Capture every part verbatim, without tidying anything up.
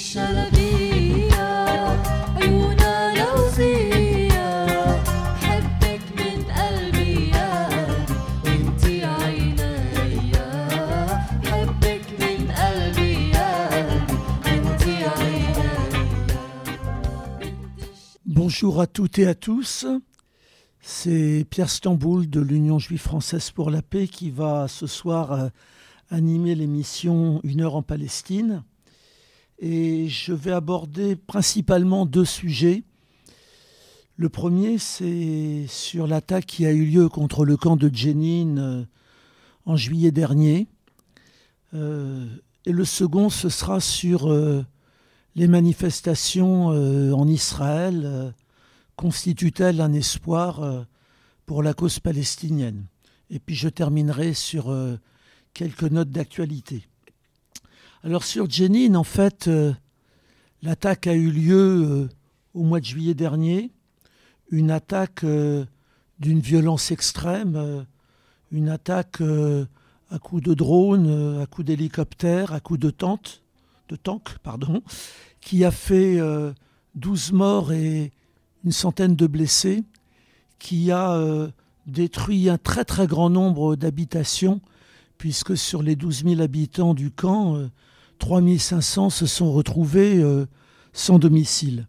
الشلبية عيونها لوزية حبك من قلبي يا انتي عينيا حبك من قلبي يا انتي عينيا. Bonjour à toutes et à tous, c'est Pierre Stamboul de l'Union Juive Française pour la Paix qui va ce soir euh, animer l'émission Une heure en Palestine. Et je vais aborder principalement deux sujets. Le premier, c'est sur l'attaque qui a eu lieu contre le camp de Jenin euh, en juillet dernier. Euh, et le second, ce sera sur euh, les manifestations euh, en Israël. Euh, constituent-elles un espoir euh, pour la cause palestinienne? Et puis je terminerai sur euh, quelques notes d'actualité. Alors sur Jenin, en fait, euh, l'attaque a eu lieu euh, au mois de juillet dernier. Une attaque euh, d'une violence extrême, euh, une attaque euh, à coups de drone, euh, à coups d'hélicoptère, à coups de tente, de tank, pardon, qui a fait euh, douze morts et une centaine de blessés, qui a euh, détruit un très très grand nombre d'habitations, puisque sur les douze mille habitants du camp, euh, trois mille cinq cents se sont retrouvés euh, sans domicile.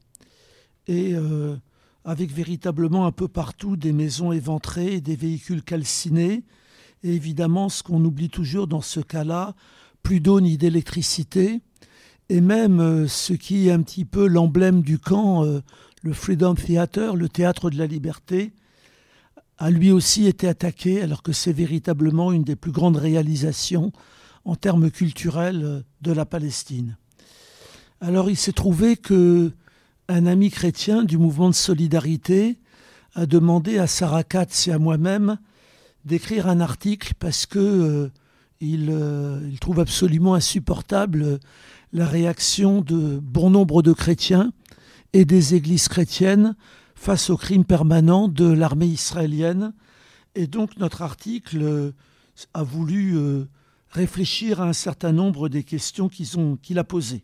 Et euh, avec véritablement un peu partout des maisons éventrées, des véhicules calcinés, et évidemment, ce qu'on oublie toujours dans ce cas-là, plus d'eau ni d'électricité, et même euh, ce qui est un petit peu l'emblème du camp, euh, le Freedom Theater, le théâtre de la liberté, a lui aussi été attaqué, alors que c'est véritablement une des plus grandes réalisations en termes culturels de la Palestine. Alors il s'est trouvé qu'un ami chrétien du mouvement de solidarité a demandé à Sarah Katz et à moi-même d'écrire un article parce que euh, il, euh, il trouve absolument insupportable la réaction de bon nombre de chrétiens et des églises chrétiennes face aux crimes permanents de l'armée israélienne. Et donc notre article a voulu euh, réfléchir à un certain nombre des questions qu'ils ont, qu'il a posées.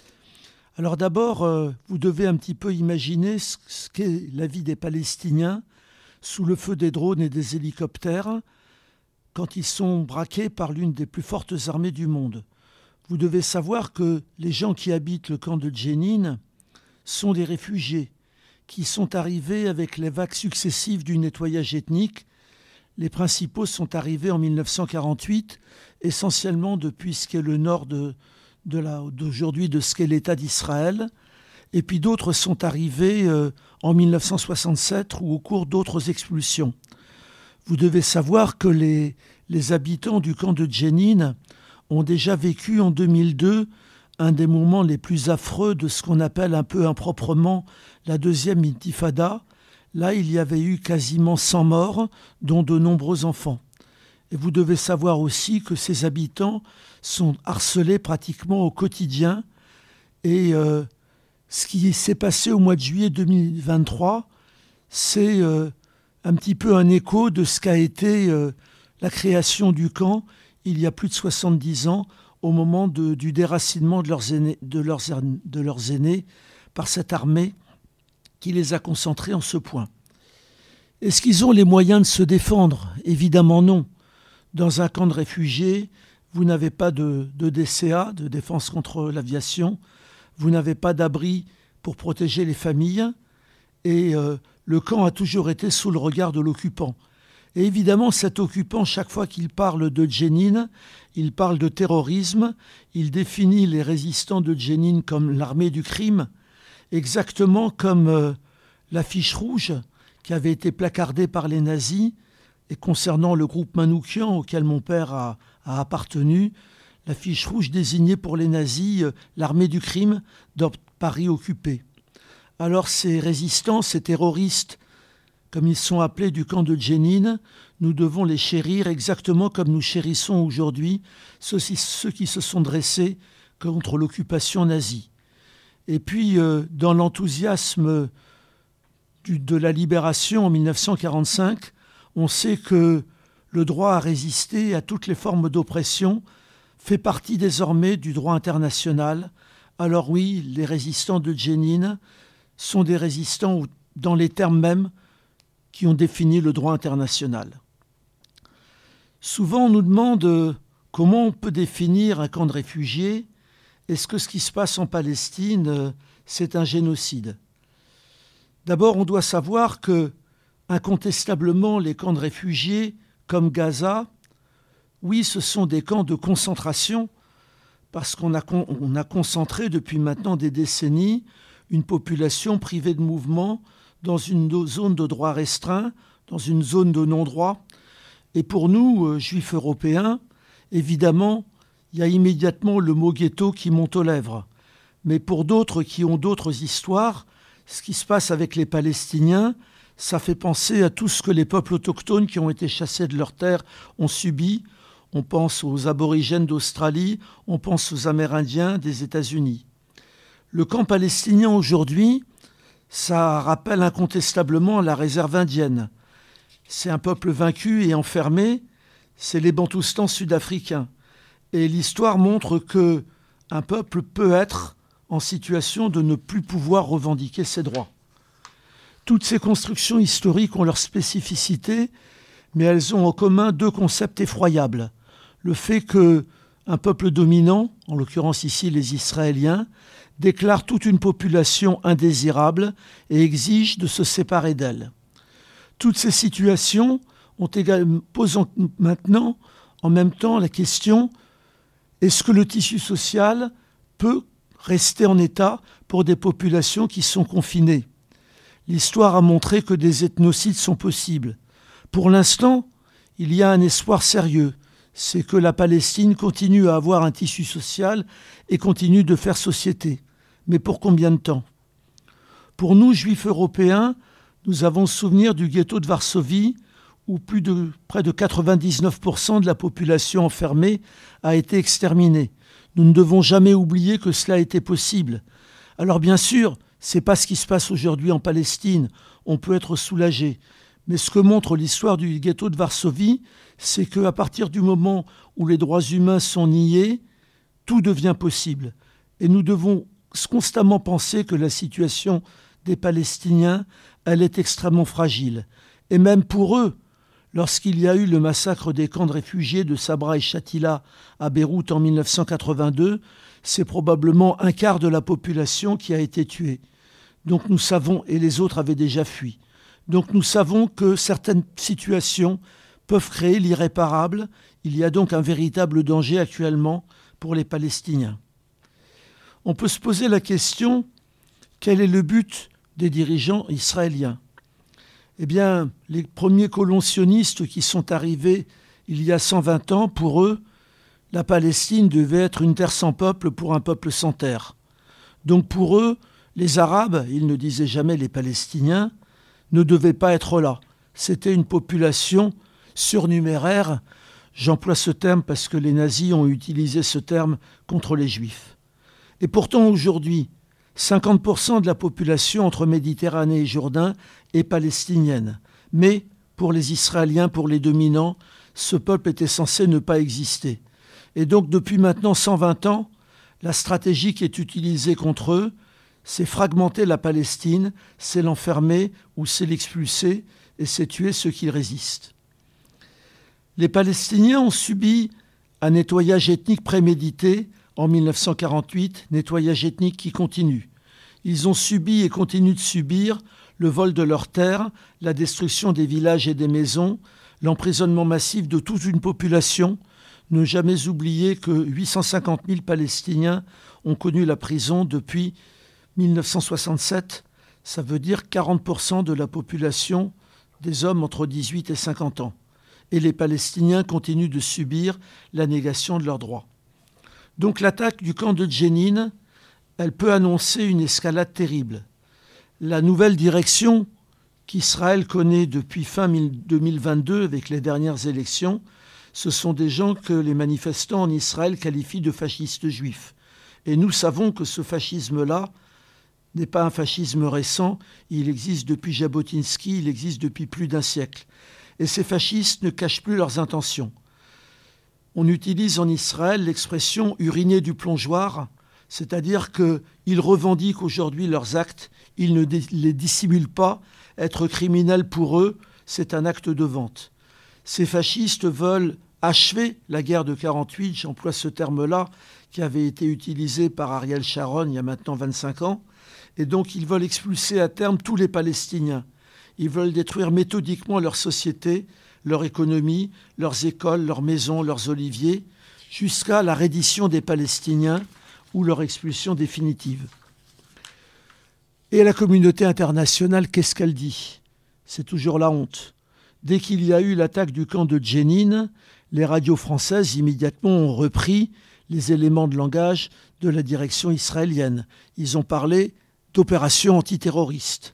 Alors d'abord, euh, vous devez un petit peu imaginer ce, ce qu'est la vie des Palestiniens sous le feu des drones et des hélicoptères quand ils sont braqués par l'une des plus fortes armées du monde. Vous devez savoir que les gens qui habitent le camp de Jenin sont des réfugiés qui sont arrivés avec les vagues successives du nettoyage ethnique. Les principaux sont arrivés en mille neuf cent quarante-huit, essentiellement depuis ce qu'est le nord de, de la, d'aujourd'hui de ce qu'est l'État d'Israël. Et puis d'autres sont arrivés euh, en mille neuf cent soixante-sept ou au cours d'autres expulsions. Vous devez savoir que les, les habitants du camp de Jenin ont déjà vécu en deux mille deux un des moments les plus affreux de ce qu'on appelle un peu improprement la deuxième intifada. Là, il y avait eu quasiment cent morts, dont de nombreux enfants. Et vous devez savoir aussi que ces habitants sont harcelés pratiquement au quotidien. Et euh, ce qui s'est passé au mois de juillet deux mille vingt-trois, c'est euh, un petit peu un écho de ce qu'a été euh, la création du camp il y a plus de soixante-dix ans, au moment de, du déracinement de leurs, aînés, de, leurs, de leurs aînés par cette armée qui les a concentrés en ce point. Est-ce qu'ils ont les moyens de se défendre? Évidemment non. Dans un camp de réfugiés, vous n'avez pas de, de D C A, de défense contre l'aviation, vous n'avez pas d'abri pour protéger les familles, et euh, le camp a toujours été sous le regard de l'occupant. Et évidemment, cet occupant, chaque fois qu'il parle de Jenin, il parle de terrorisme, il définit les résistants de Jenin comme l'armée du crime, exactement comme euh, l'affiche rouge qui avait été placardée par les nazis, et concernant le groupe Manouchian auquel mon père a, a appartenu, l'affiche rouge désignait pour les nazis euh, l'armée du crime dans Paris occupé. Alors ces résistants, ces terroristes, comme ils sont appelés du camp de Jenin, nous devons les chérir exactement comme nous chérissons aujourd'hui ceux, ceux qui se sont dressés contre l'occupation nazie. Et puis, euh, dans l'enthousiasme du, de la libération en mille neuf cent quarante-cinq, on sait que le droit à résister à toutes les formes d'oppression fait partie désormais du droit international, alors oui, les résistants de Jenin sont des résistants dans les termes mêmes qui ont défini le droit international. Souvent, on nous demande comment on peut définir un camp de réfugiés. Est-ce que ce qui se passe en Palestine, c'est un génocide ? D'abord, on doit savoir que, incontestablement, les camps de réfugiés, comme Gaza, oui, ce sont des camps de concentration, parce qu'on a, on a concentré depuis maintenant des décennies une population privée de mouvement dans une zone de droit restreint, dans une zone de non-droit. Et pour nous, euh, juifs européens, évidemment, il y a immédiatement le mot ghetto qui monte aux lèvres. Mais pour d'autres qui ont d'autres histoires, ce qui se passe avec les Palestiniens, ça fait penser à tout ce que les peuples autochtones qui ont été chassés de leurs terres ont subi. On pense aux aborigènes d'Australie, on pense aux Amérindiens des États-Unis. Le camp palestinien aujourd'hui, ça rappelle incontestablement la réserve indienne. C'est un peuple vaincu et enfermé, c'est les Bantoustans sud-africains. Et l'histoire montre qu'un peuple peut être en situation de ne plus pouvoir revendiquer ses droits. Toutes ces constructions historiques ont leur spécificité, mais elles ont en commun deux concepts effroyables. Le fait qu'un peuple dominant, en l'occurrence ici les Israéliens, déclare toute une population indésirable et exige de se séparer d'elle. Toutes ces situations ont également, posent maintenant en même temps la question: est-ce que le tissu social peut rester en état pour des populations qui sont confinées ? L'histoire a montré que des ethnocides sont possibles. Pour l'instant, il y a un espoir sérieux, c'est que la Palestine continue à avoir un tissu social et continue de faire société. Mais pour combien de temps ? Pour nous, juifs européens, nous avons le souvenir du ghetto de Varsovie, où plus de, près de quatre-vingt-dix-neuf pour cent de la population enfermée a été exterminée. Nous ne devons jamais oublier que cela a été possible. Alors bien sûr, ce n'est pas ce qui se passe aujourd'hui en Palestine. On peut être soulagé. Mais ce que montre l'histoire du ghetto de Varsovie, c'est qu'à partir du moment où les droits humains sont niés, tout devient possible. Et nous devons constamment penser que la situation des Palestiniens, elle est extrêmement fragile. Et même pour eux, lorsqu'il y a eu le massacre des camps de réfugiés de Sabra et Shatila à Beyrouth en mille neuf cent quatre-vingt-deux, c'est probablement un quart de la population qui a été tuée. Donc nous savons, et les autres avaient déjà fui. Donc nous savons que certaines situations peuvent créer l'irréparable. Il y a donc un véritable danger actuellement pour les Palestiniens. On peut se poser la question, quel est le but des dirigeants israéliens ? Eh bien, les premiers colons sionistes qui sont arrivés il y a cent vingt ans, pour eux, la Palestine devait être une terre sans peuple pour un peuple sans terre. Donc pour eux, les Arabes, ils ne disaient jamais les Palestiniens, ne devaient pas être là. C'était une population surnuméraire. J'emploie ce terme parce que les nazis ont utilisé ce terme contre les Juifs. Et pourtant aujourd'hui, cinquante pour cent de la population entre Méditerranée et Jourdain est palestinienne. Mais pour les Israéliens, pour les dominants, ce peuple était censé ne pas exister. Et donc depuis maintenant cent vingt ans, la stratégie qui est utilisée contre eux, c'est fragmenter la Palestine, c'est l'enfermer ou c'est l'expulser et c'est tuer ceux qui résistent. Les Palestiniens ont subi un nettoyage ethnique prémédité en mille neuf cent quarante-huit, nettoyage ethnique qui continue. Ils ont subi et continuent de subir le vol de leurs terres, la destruction des villages et des maisons, l'emprisonnement massif de toute une population. Ne jamais oublier que huit cent cinquante mille Palestiniens ont connu la prison depuis mille neuf cent soixante-sept. Ça veut dire quarante pour cent de la population des hommes entre dix-huit et cinquante ans. Et les Palestiniens continuent de subir la négation de leurs droits. Donc l'attaque du camp de Jenin, elle peut annoncer une escalade terrible. La nouvelle direction qu'Israël connaît depuis fin deux mille vingt-deux avec les dernières élections, ce sont des gens que les manifestants en Israël qualifient de fascistes juifs. Et nous savons que ce fascisme-là n'est pas un fascisme récent, il existe depuis Jabotinsky, il existe depuis plus d'un siècle. Et ces fascistes ne cachent plus leurs intentions. On utilise en Israël l'expression « uriner du plongeoir », C'est-à-dire qu'ils revendiquent aujourd'hui leurs actes, ils ne dé- les dissimulent pas. Être criminel pour eux, c'est un acte de vente. Ces fascistes veulent achever la guerre de quarante-huit, j'emploie ce terme-là, qui avait été utilisé par Ariel Sharon il y a maintenant vingt-cinq ans. Et donc ils veulent expulser à terme tous les Palestiniens. Ils veulent détruire méthodiquement leur société, leur économie, leurs écoles, leurs maisons, leurs oliviers, jusqu'à la reddition des Palestiniens ou leur expulsion définitive. Et la communauté internationale, qu'est-ce qu'elle dit ? C'est toujours la honte. Dès qu'il y a eu l'attaque du camp de Jenin, les radios françaises immédiatement ont repris les éléments de langage de la direction israélienne. Ils ont parlé d'opération antiterroriste.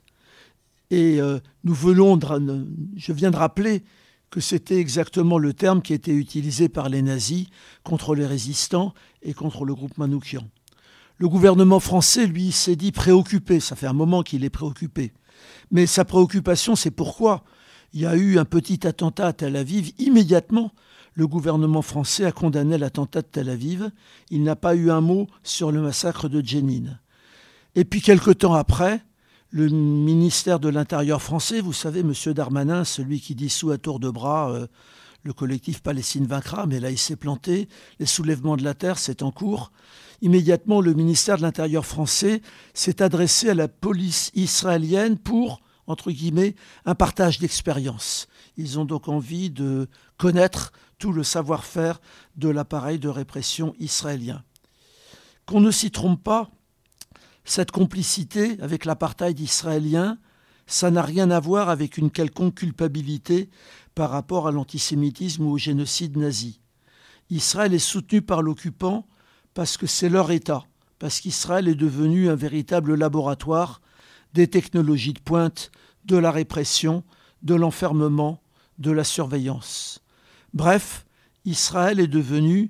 Et euh, nous venons de, je viens de rappeler que c'était exactement le terme qui était utilisé par les nazis contre les résistants et contre le groupe Manouchian. Le gouvernement français, lui, s'est dit préoccupé. Ça fait un moment qu'il est préoccupé. Mais sa préoccupation, c'est pourquoi il y a eu un petit attentat à Tel Aviv. Immédiatement, le gouvernement français a condamné l'attentat de Tel Aviv. Il n'a pas eu un mot sur le massacre de Jenin. Et puis, quelque temps après, le ministère de l'Intérieur français, vous savez, M. Darmanin, celui qui dissout à tour de bras euh, le collectif Palestine vaincra, mais là, il s'est planté. Les soulèvements de la terre, c'est en cours. Immédiatement, le ministère de l'Intérieur français s'est adressé à la police israélienne pour, entre guillemets, un partage d'expérience. Ils ont donc envie de connaître tout le savoir-faire de l'appareil de répression israélien. Qu'on ne s'y trompe pas, cette complicité avec l'apartheid israélien, ça n'a rien à voir avec une quelconque culpabilité par rapport à l'antisémitisme ou au génocide nazi. Israël est soutenu par l'occupant parce que c'est leur État, parce qu'Israël est devenu un véritable laboratoire des technologies de pointe, de la répression, de l'enfermement, de la surveillance. Bref, Israël est devenu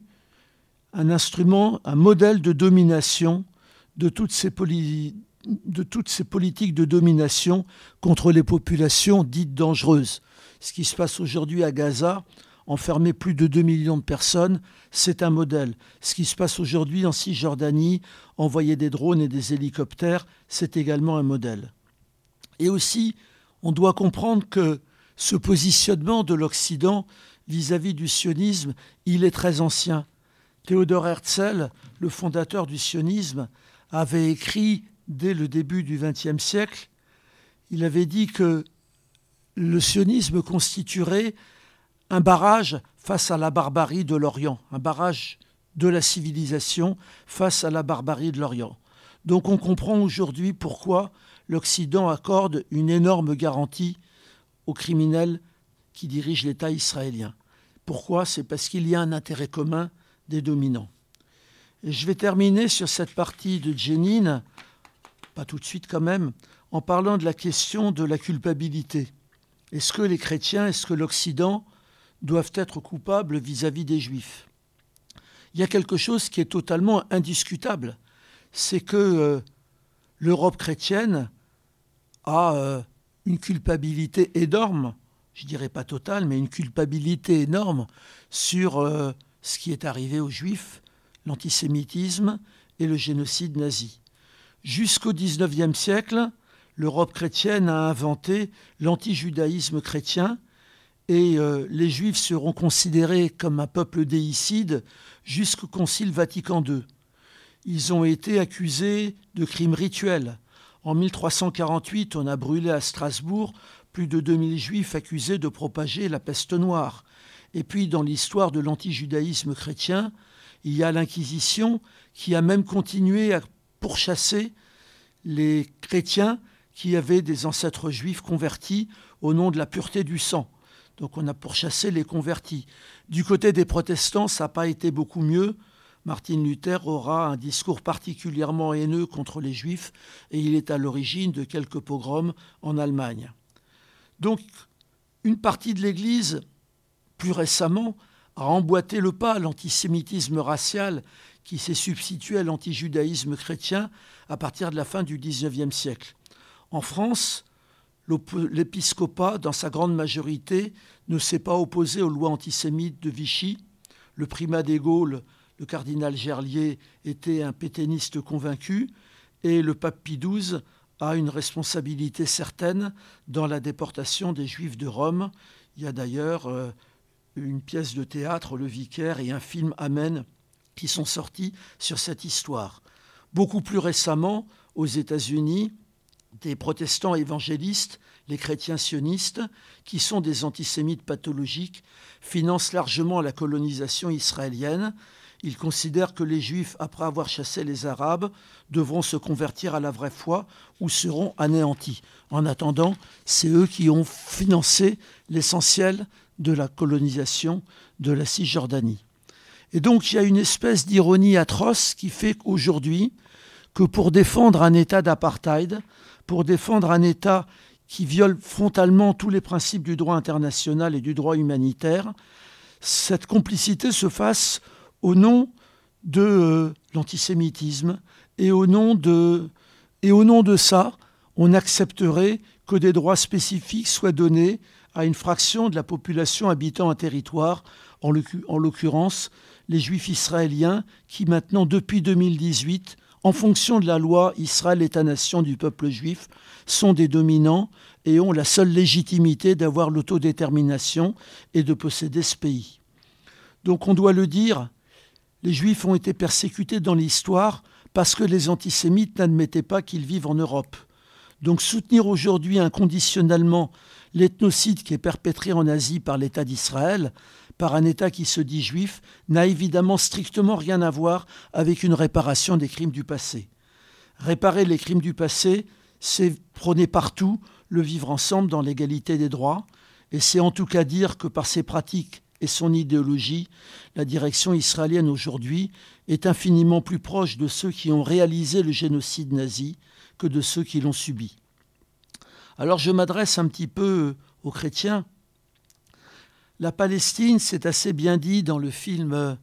un instrument, un modèle de domination de toutes ces, poli- de toutes ces politiques de domination contre les populations dites dangereuses. Ce qui se passe aujourd'hui à Gaza, enfermer plus de deux millions de personnes, c'est un modèle. Ce qui se passe aujourd'hui en Cisjordanie, envoyer des drones et des hélicoptères, c'est également un modèle. Et aussi, on doit comprendre que ce positionnement de l'Occident vis-à-vis du sionisme, il est très ancien. Théodore Herzl, le fondateur du sionisme, avait écrit dès le début du vingtième siècle, il avait dit que le sionisme constituerait un barrage face à la barbarie de l'Orient, un barrage de la civilisation face à la barbarie de l'Orient. Donc on comprend aujourd'hui pourquoi l'Occident accorde une énorme garantie aux criminels qui dirigent l'État israélien. Pourquoi ? C'est parce qu'il y a un intérêt commun des dominants. Et je vais terminer sur cette partie de Jenin, pas tout de suite quand même, en parlant de la question de la culpabilité. Est-ce que les chrétiens, est-ce que l'Occident doivent être coupables vis-à-vis des Juifs ? Il y a quelque chose qui est totalement indiscutable, c'est que euh, l'Europe chrétienne a euh, une culpabilité énorme, je dirais pas totale, mais une culpabilité énorme sur euh, ce qui est arrivé aux Juifs, l'antisémitisme et le génocide nazi. Jusqu'au dix-neuvième siècle, l'Europe chrétienne a inventé l'antijudaïsme chrétien et euh, les Juifs seront considérés comme un peuple déicide jusqu'au Concile Vatican deux. Ils ont été accusés de crimes rituels. En mille trois cent quarante-huit, on a brûlé à Strasbourg plus de deux mille Juifs accusés de propager la peste noire. Et puis, dans l'histoire de l'antijudaïsme chrétien, il y a l'Inquisition qui a même continué à pourchasser les chrétiens qui avaient des ancêtres juifs convertis au nom de la pureté du sang. Donc on a pourchassé les convertis. Du côté des protestants, ça n'a pas été beaucoup mieux. Martin Luther aura un discours particulièrement haineux contre les juifs et il est à l'origine de quelques pogroms en Allemagne. Donc une partie de l'Église, plus récemment, a emboîté le pas à l'antisémitisme racial qui s'est substitué à l'antijudaïsme chrétien à partir de la fin du dix-neuvième siècle. En France, l'épiscopat, dans sa grande majorité, ne s'est pas opposé aux lois antisémites de Vichy. Le primat des Gaules le cardinal Gerlier était un pétainiste convaincu et le pape Pie douze a une responsabilité certaine dans la déportation des Juifs de Rome. Il y a d'ailleurs euh, une pièce de théâtre, Le Vicaire, et un film, Amen, qui sont sortis sur cette histoire. Beaucoup plus récemment, aux États-Unis, des protestants évangélistes, les chrétiens sionistes, qui sont des antisémites pathologiques, financent largement la colonisation israélienne. Ils considèrent que les Juifs, après avoir chassé les Arabes, devront se convertir à la vraie foi ou seront anéantis. En attendant, c'est eux qui ont financé l'essentiel de la colonisation de la Cisjordanie. Et donc, il y a une espèce d'ironie atroce qui fait qu'aujourd'hui, que pour défendre un État d'apartheid, pour défendre un État qui viole frontalement tous les principes du droit international et du droit humanitaire, cette complicité se fasse au nom de euh, l'antisémitisme et au nom de, et au nom de ça, on accepterait que des droits spécifiques soient donnés à une fraction de la population habitant un territoire, en l'occurrence les Juifs israéliens, qui maintenant, depuis deux mille dix-huit, en fonction de la loi Israël, État-nation du peuple juif, sont des dominants et ont la seule légitimité d'avoir l'autodétermination et de posséder ce pays. Donc on doit le dire, les Juifs ont été persécutés dans l'histoire parce que les antisémites n'admettaient pas qu'ils vivent en Europe. Donc soutenir aujourd'hui inconditionnellement l'ethnocide qui est perpétré en Asie par l'État d'Israël, par un État qui se dit juif, n'a évidemment strictement rien à voir avec une réparation des crimes du passé. Réparer les crimes du passé, c'est prôner partout le vivre ensemble dans l'égalité des droits, et c'est en tout cas dire que par ses pratiques et son idéologie, la direction israélienne aujourd'hui est infiniment plus proche de ceux qui ont réalisé le génocide nazi que de ceux qui l'ont subi. Alors je m'adresse un petit peu aux chrétiens. La Palestine, c'est assez bien dit dans le film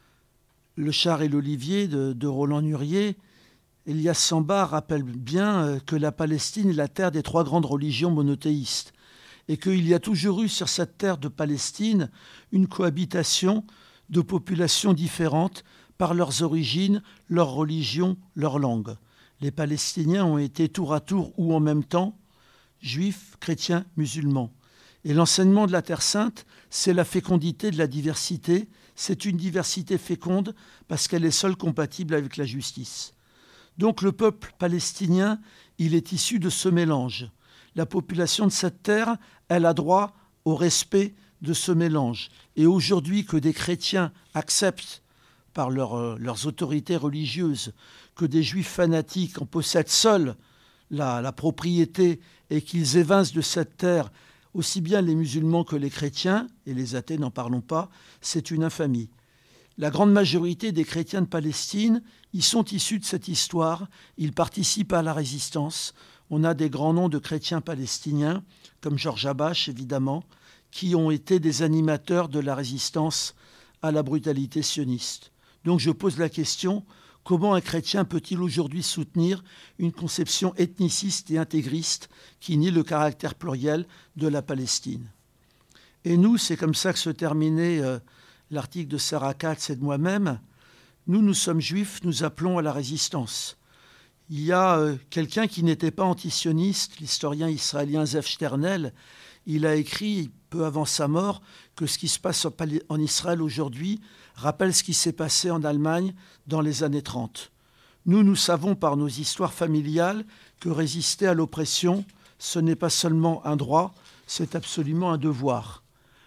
Le char et l'olivier de, de Roland Nurier. Elias Samba rappelle bien que la Palestine est la terre des trois grandes religions monothéistes et qu'il y a toujours eu sur cette terre de Palestine une cohabitation de populations différentes par leurs origines, leur religion, leur langue. Les Palestiniens ont été tour à tour ou en même temps juifs, chrétiens, musulmans. Et l'enseignement de la Terre Sainte, c'est la fécondité de la diversité. C'est une diversité féconde parce qu'elle est seule compatible avec la justice. Donc le peuple palestinien, il est issu de ce mélange. La population de cette terre, elle a droit au respect de ce mélange. Et aujourd'hui, que des chrétiens acceptent par leur, euh, leurs autorités religieuses que des juifs fanatiques en possèdent seuls la, la propriété et qu'ils évincent de cette terre aussi bien les musulmans que les chrétiens, et les athées n'en parlons pas, c'est une infamie. La grande majorité des chrétiens de Palestine, ils sont issus de cette histoire, ils participent à la résistance. On a des grands noms de chrétiens palestiniens, comme Georges Habash évidemment, qui ont été des animateurs de la résistance à la brutalité sioniste. Donc je pose la question, comment un chrétien peut-il aujourd'hui soutenir une conception ethniciste et intégriste qui nie le caractère pluriel de la Palestine? Et nous, c'est comme ça que se terminait euh, l'article de Sarah Katz et de moi-même. Nous, nous sommes juifs, nous appelons à la résistance. Il y a euh, quelqu'un qui n'était pas antisioniste, l'historien israélien Zev Sternel. Il a écrit, peu avant sa mort, que ce qui se passe en Israël aujourd'hui rappelle ce qui s'est passé en Allemagne dans les années trente. Nous, nous savons par nos histoires familiales que résister à l'oppression, ce n'est pas seulement un droit, c'est absolument un devoir.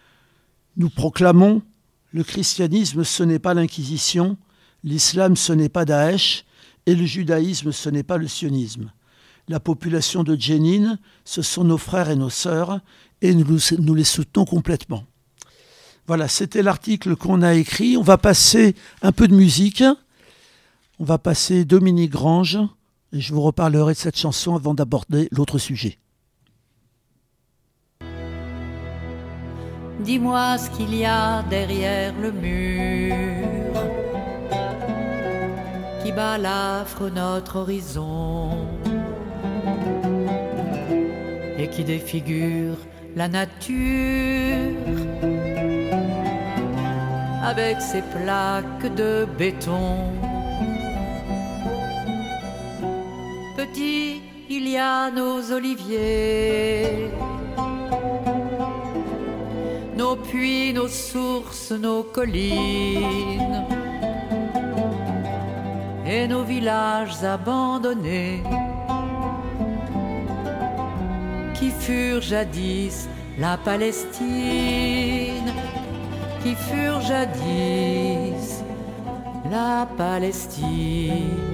Nous proclamons, le christianisme, ce n'est pas l'Inquisition, l'islam, ce n'est pas Daesh, et le judaïsme, ce n'est pas le sionisme. La population de Jenin, ce sont nos frères et nos sœurs, et nous, nous les soutenons complètement. Voilà, c'était l'article qu'on a écrit. On va passer un peu de musique. On va passer Dominique Grange, et je vous reparlerai de cette chanson avant d'aborder l'autre sujet. Dis-moi ce qu'il y a derrière le mur qui balafre notre horizon et qui défigure la nature avec ses plaques de béton. Petit, il y a nos oliviers, nos puits, nos sources, nos collines et nos villages abandonnés qui furent jadis la Palestine, qui furent jadis la Palestine.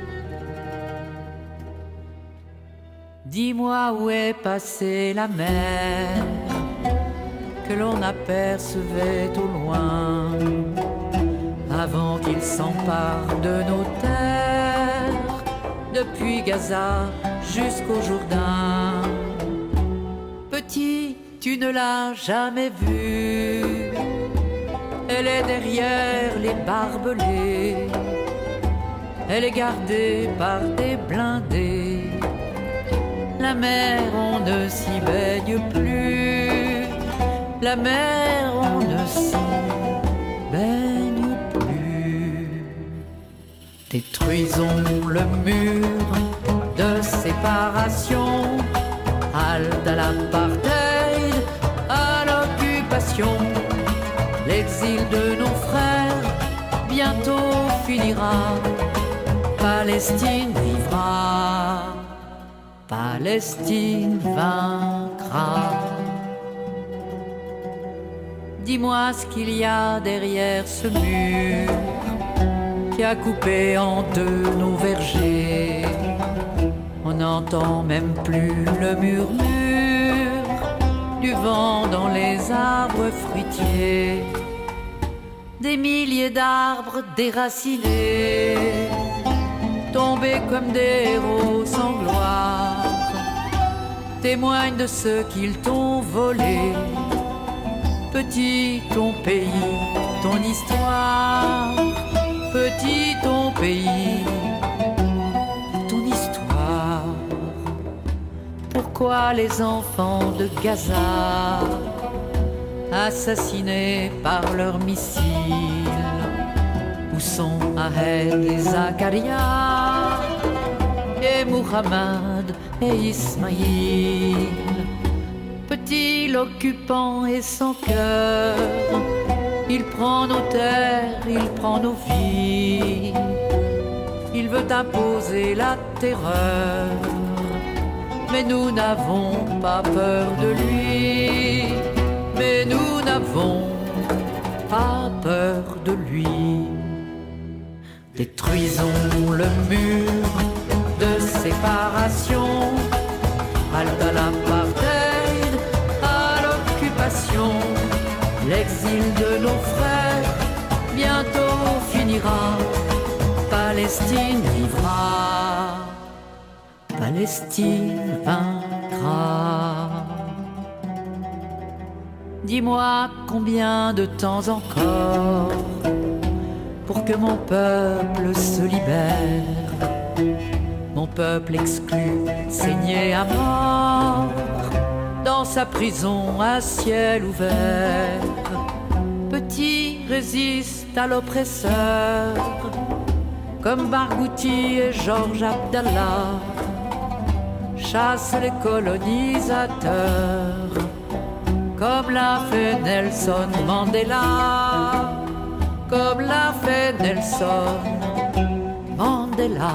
Dis-moi où est passée la mer que l'on apercevait au loin avant qu'il s'empare de nos terres, depuis Gaza jusqu'au Jourdain. Petit, tu ne l'as jamais vue, elle est derrière les barbelés, elle est gardée par des blindés. La mer, on ne s'y baigne plus, la mer, on ne s'y baigne plus. Détruisons le mur de séparation, halte à l'apartheid, à l'occupation. L'exil de nos frères bientôt finira, Palestine vivra, Palestine vaincra. Dis-moi ce qu'il y a derrière ce mur qui a coupé en deux nos vergers. On n'entend même plus le murmure du vent dans les arbres fruitiers. Des milliers d'arbres déracinés, tombés comme des héros sans gloire, témoignent de ce qu'ils t'ont volé. Petit ton pays, ton histoire, petit ton pays, ton histoire. Pourquoi les enfants de Gaza, assassinés par leurs missiles, où sont Ahed et Zacharia et Muhammad et Ismaïl? Petit l'occupant et son cœur, il prend nos terres, il prend nos vies, il veut imposer la terreur, mais nous n'avons pas peur de lui, mais nous n'avons pas peur de lui. Détruisons le mur de séparation, halte à l'apartheid, à l'occupation. L'exil de nos frères bientôt finira, Palestine vivra, Palestine vaincra. Dis-moi combien de temps encore pour que mon peuple se libère, mon peuple exclu, saigné à mort, dans sa prison à ciel ouvert. Petit résiste à l'oppresseur, comme Barghouti et Georges Abdallah, chasse les colonisateurs, comme l'a fait Nelson Mandela, comme l'a fait Nelson Mandela.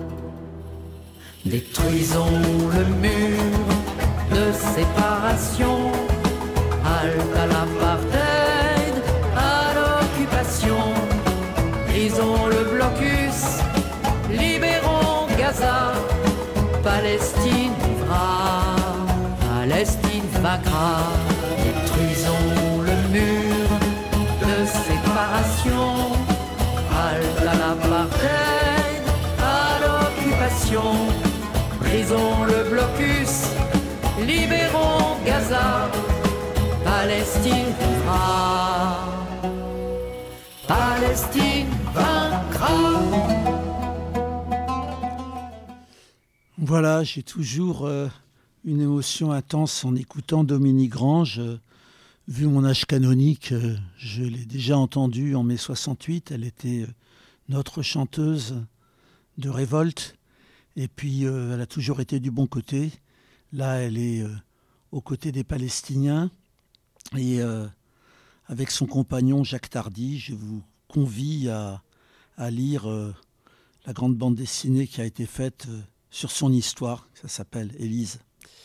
Détruisons le mur de séparation, halte à l'apartheid, à l'occupation. Brisons le blocus, libérons Gaza, Palestine vivra, Palestine vaincra. Détruisons le mur de séparation, halte à l'apartheid, à l'occupation. Brisons le blocus, libérons Gaza, Palestine vivra, Palestine vaincra. Voilà, j'ai toujours euh, une émotion intense en écoutant Dominique Grange, euh, vu mon âge canonique, je l'ai déjà entendue en mai soixante-huit. Elle était notre chanteuse de révolte. Et puis, euh, elle a toujours été du bon côté. Là, elle est euh, aux côtés des Palestiniens. Et euh, avec son compagnon Jacques Tardy, je vous convie à, à lire euh, la grande bande dessinée qui a été faite euh, sur son histoire. Ça s'appelle Élise.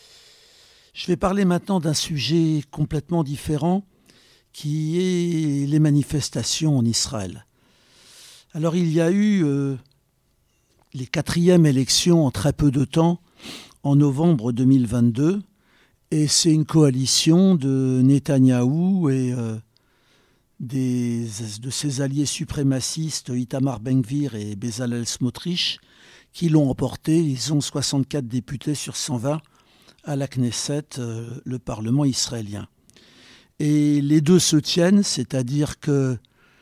Je vais parler maintenant d'un sujet complètement différent, qui est les manifestations en Israël. Alors, il y a eu euh, les quatrièmes élections en très peu de temps, en novembre deux mille vingt-deux, et c'est une coalition de Netanyahou et euh, des, de ses alliés suprémacistes Itamar Ben-Gvir et Bezalel Smotrich qui l'ont emporté. Ils ont soixante-quatre députés sur cent vingt à la Knesset, euh, le Parlement israélien. Et les deux se tiennent, c'est-à-dire que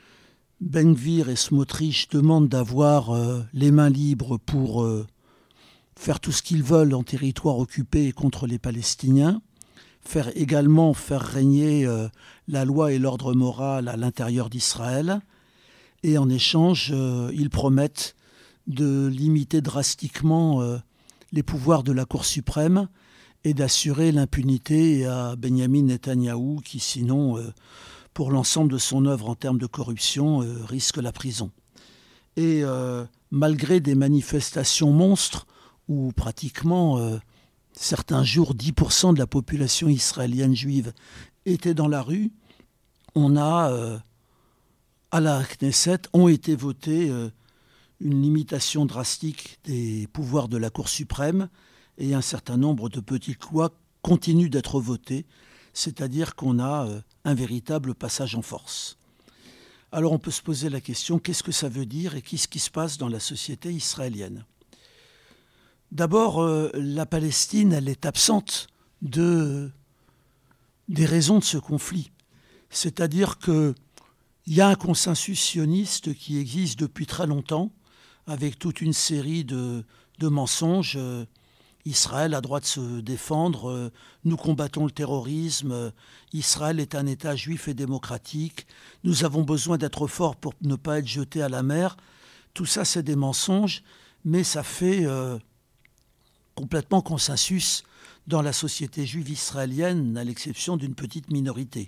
Ben-Gvir et Smotrich demandent d'avoir euh, les mains libres pour euh, faire tout ce qu'ils veulent en territoire occupé et contre les Palestiniens, faire également faire régner euh, la loi et l'ordre moral à l'intérieur d'Israël, et en échange, euh, ils promettent de limiter drastiquement euh, les pouvoirs de la Cour suprême et d'assurer l'impunité à Benyamin Netanyahou, qui sinon, euh, pour l'ensemble de son œuvre en termes de corruption, euh, risque la prison. Et euh, malgré des manifestations monstres, où pratiquement euh, certains jours dix pour cent de la population israélienne juive était dans la rue, on a, euh, à la Knesset, ont été votés euh, une limitation drastique des pouvoirs de la Cour suprême, et un certain nombre de petites lois continuent d'être votées, c'est-à-dire qu'on a euh, un véritable passage en force. Alors on peut se poser la question, qu'est-ce que ça veut dire et qu'est-ce qui se passe dans la société israélienne ? D'abord, euh, la Palestine, elle est absente de, des raisons de ce conflit. C'est-à-dire qu'il y a un consensus sioniste qui existe depuis très longtemps, avec toute une série de, de mensonges. Israël a droit de se défendre, nous combattons le terrorisme, Israël est un État juif et démocratique, nous avons besoin d'être forts pour ne pas être jetés à la mer. Tout ça, c'est des mensonges, mais ça fait euh, complètement consensus dans la société juive israélienne, à l'exception d'une petite minorité.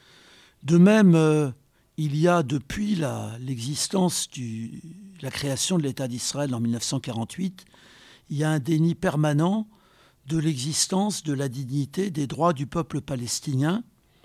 De même, euh, il y a depuis la, l'existence de la création de l'État d'Israël en mille neuf cent quarante-huit, il y a un déni permanent de l'existence, de la dignité, des droits du peuple palestinien.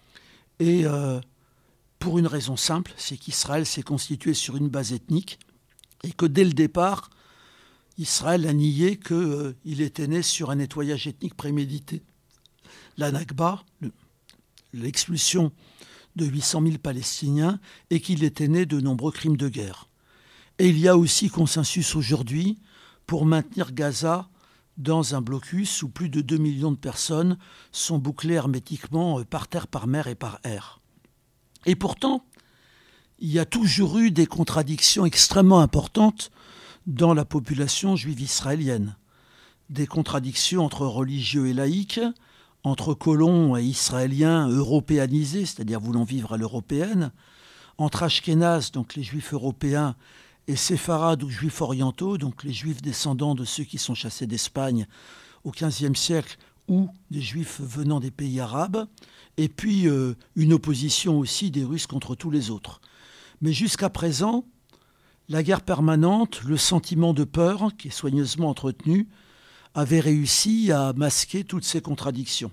Et euh, pour une raison simple, c'est qu'Israël s'est constitué sur une base ethnique et que dès le départ, Israël a nié qu'il euh, était né sur un nettoyage ethnique prémédité. La Nakba, le, l'expulsion de huit cent mille Palestiniens, et qu'il était né de nombreux crimes de guerre. Et il y a aussi consensus aujourd'hui pour maintenir Gaza dans un blocus où plus de deux millions de personnes sont bouclées hermétiquement par terre, par mer et par air. Et pourtant, il y a toujours eu des contradictions extrêmement importantes dans la population juive israélienne. Des contradictions entre religieux et laïcs, entre colons et israéliens européanisés, c'est-à-dire voulant vivre à l'européenne, entre Ashkénazes, donc les juifs européens, et séfarades ou juifs orientaux, donc les juifs descendants de ceux qui sont chassés d'Espagne au quinzième siècle, ou des juifs venant des pays arabes, et puis euh, une opposition aussi des Russes contre tous les autres. Mais jusqu'à présent, la guerre permanente, le sentiment de peur, qui est soigneusement entretenu, avait réussi à masquer toutes ces contradictions.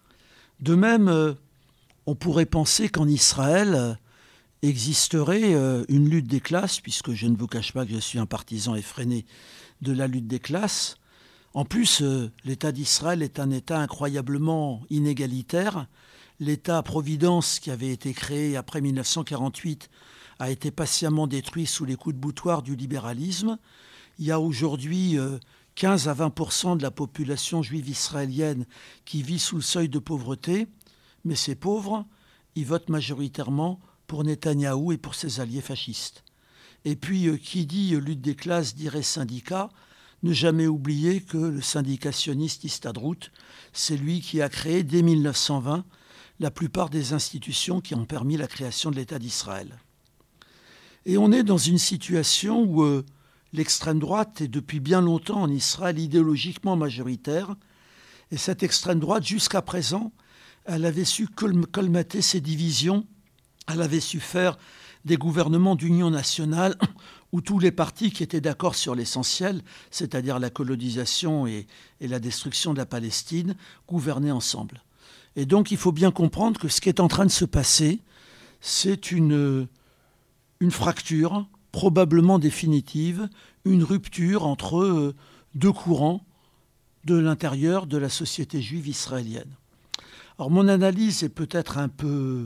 De même, euh, on pourrait penser qu'en Israël existerait euh, une lutte des classes, puisque je ne vous cache pas que je suis un partisan effréné de la lutte des classes. En plus, euh, l'État d'Israël est un État incroyablement inégalitaire. L'État-providence qui avait été créé après mille neuf cent quarante-huit a été patiemment détruit sous les coups de boutoir du libéralisme. Il y a aujourd'hui euh, quinze à vingt pour cent de la population juive israélienne qui vit sous le seuil de pauvreté, mais ces pauvres, ils votent majoritairement pour Netanyahou et pour ses alliés fascistes. Et puis, euh, qui dit euh, lutte des classes dirait syndicat, ne jamais oublier que le syndicat sioniste Histadrout, c'est lui qui a créé dès mille neuf cent vingt la plupart des institutions qui ont permis la création de l'État d'Israël. Et on est dans une situation où euh, l'extrême droite est depuis bien longtemps en Israël idéologiquement majoritaire. Et cette extrême droite, jusqu'à présent, elle avait su colmater ses divisions. Elle avait su faire des gouvernements d'union nationale où tous les partis qui étaient d'accord sur l'essentiel, c'est-à-dire la colonisation et, et la destruction de la Palestine, gouvernaient ensemble. Et donc il faut bien comprendre que ce qui est en train de se passer, c'est une, une fracture probablement définitive, une rupture entre deux courants de l'intérieur de la société juive israélienne. Alors mon analyse est peut-être un peu,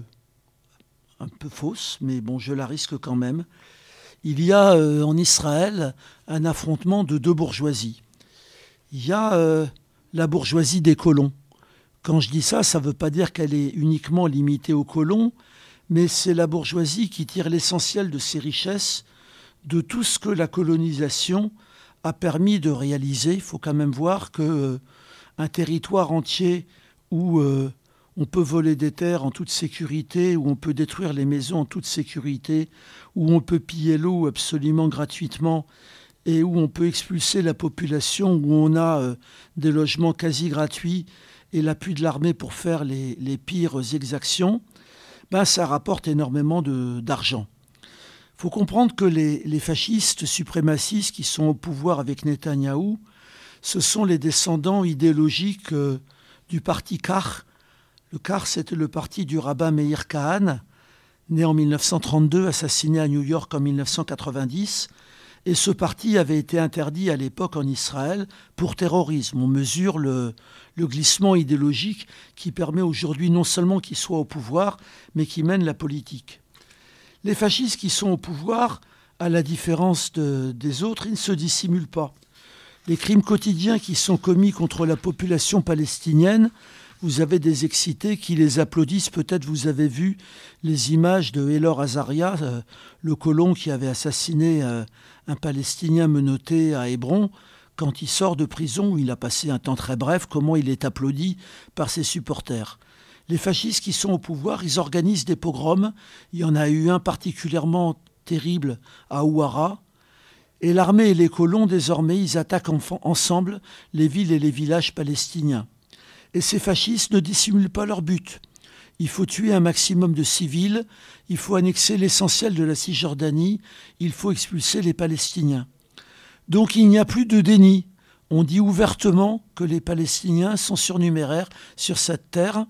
un peu fausse, mais bon, je la risque quand même. Il y a euh, en Israël un affrontement de deux bourgeoisies. Il y a euh, la bourgeoisie des colons. Quand je dis ça, ça ne veut pas dire qu'elle est uniquement limitée aux colons, mais c'est la bourgeoisie qui tire l'essentiel de ses richesses, de tout ce que la colonisation a permis de réaliser. Il faut quand même voir qu'un euh, territoire entier où euh, on peut voler des terres en toute sécurité, où on peut détruire les maisons en toute sécurité, où on peut piller l'eau absolument gratuitement et où on peut expulser la population, où on a euh, des logements quasi gratuits et l'appui de l'armée pour faire les, les pires exactions, ben, ça rapporte énormément de, d'argent. Il faut comprendre que les, les fascistes suprémacistes qui sont au pouvoir avec Netanyahou, ce sont les descendants idéologiques euh, du parti Kach. Le Kach, c'était le parti du rabbin Meir Kahane, né en mille neuf cent trente-deux, assassiné à New York en mille neuf cent quatre-vingt-dix. Et ce parti avait été interdit à l'époque en Israël pour terrorisme. On mesure le, le glissement idéologique qui permet aujourd'hui non seulement qu'il soit au pouvoir, mais qui mène la politique. Les fascistes qui sont au pouvoir, à la différence de, des autres, ils ne se dissimulent pas. Les crimes quotidiens qui sont commis contre la population palestinienne, vous avez des excités qui les applaudissent. Peut-être vous avez vu les images de Elor Azaria, euh, le colon qui avait assassiné euh, un Palestinien menotté à Hébron. Quand il sort de prison, où il a passé un temps très bref, comment il est applaudi par ses supporters. Les fascistes qui sont au pouvoir, ils organisent des pogroms. Il y en a eu un particulièrement terrible à Ouara. Et l'armée et les colons, désormais, ils attaquent en- ensemble les villes et les villages palestiniens. Et ces fascistes ne dissimulent pas leur but. Il faut tuer un maximum de civils, il faut annexer l'essentiel de la Cisjordanie, il faut expulser les Palestiniens. Donc il n'y a plus de déni. On dit ouvertement que les Palestiniens sont surnuméraires sur cette terre.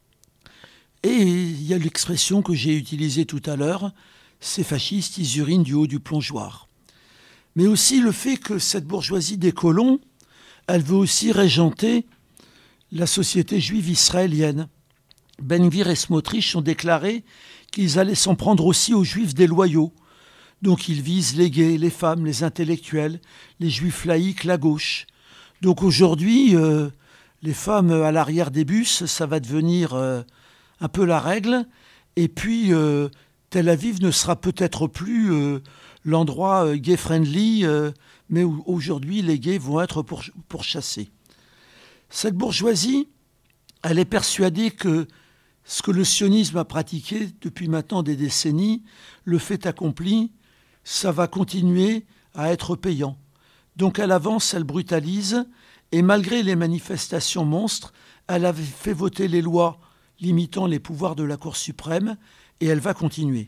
Et il y a l'expression que j'ai utilisée tout à l'heure, ces fascistes, ils urinent du haut du plongeoir. Mais aussi le fait que cette bourgeoisie des colons, elle veut aussi régenter la société juive israélienne. Ben Gvir et Smotrich ont déclaré qu'ils allaient s'en prendre aussi aux juifs déloyaux. Donc ils visent les gays, les femmes, les intellectuels, les juifs laïcs, la gauche. Donc aujourd'hui, euh, les femmes à l'arrière des bus, ça va devenir euh, un peu la règle. Et puis euh, Tel Aviv ne sera peut-être plus euh, l'endroit euh, gay-friendly, euh, mais où aujourd'hui les gays vont être pour, pourchassés. Cette bourgeoisie, elle est persuadée que ce que le sionisme a pratiqué depuis maintenant des décennies, le fait accompli, ça va continuer à être payant. Donc elle avance, elle brutalise, et malgré les manifestations monstres, elle avait fait voter les lois limitant les pouvoirs de la Cour suprême, et elle va continuer.